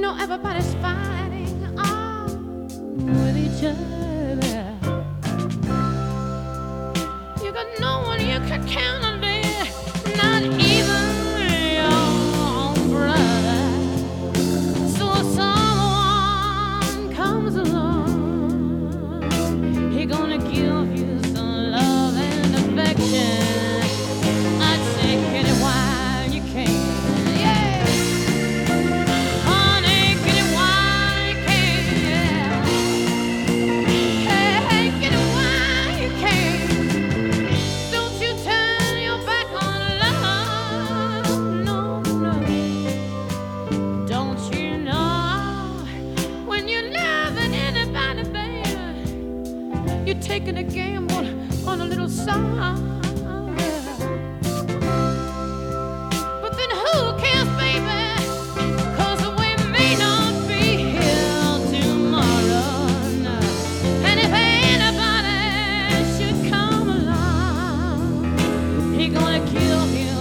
know, everybody's fighting with each other. You got no one you can count on there, not even your own brother. So if someone comes along, he gonna give you some love and affection. I'd say get it while you can. Yeah. Honey, get it while you can. Hey, get it while you can. Don't you turn your back on love. No, no. Don't you know when you're loving anybody, baby, you're taking a gamble on a little song. But then who cares, baby? 'Cause we may not be here tomorrow. No. And if anybody should come along, he gonna kill him.